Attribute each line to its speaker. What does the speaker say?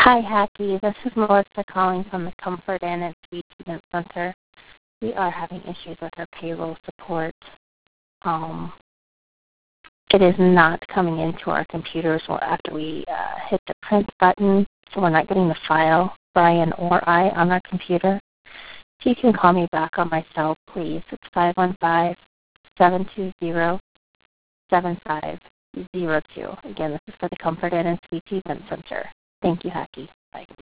Speaker 1: Hi, Hacky. This is Melissa calling from the Comfort Inn and Suites Event Center. We are having issues with our payroll support. It is not coming into our computers after we hit the print button, so we're not getting the file, Brian or I, on our computer. If you can call me back on my cell, please. It's 515-720-7502. Again, this is for the Comfort Inn and Suites Event Center. Thank you, Hacky. Bye.